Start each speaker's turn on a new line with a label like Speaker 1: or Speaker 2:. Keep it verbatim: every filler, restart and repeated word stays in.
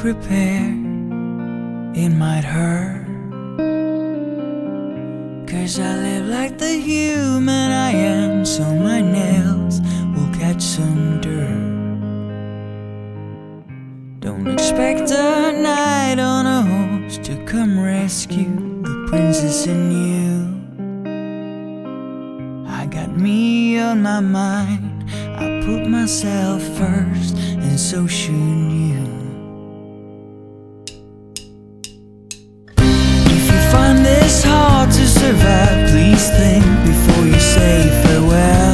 Speaker 1: prepared, it might hurt. 'Cause I live like the human I am, so my nails will catch some dirt. Don't expect a knight on a horse to come rescue the princess in you. I got me on my mind, I put myself first, and so should you. If you find this hard to survive, please think before you say farewell.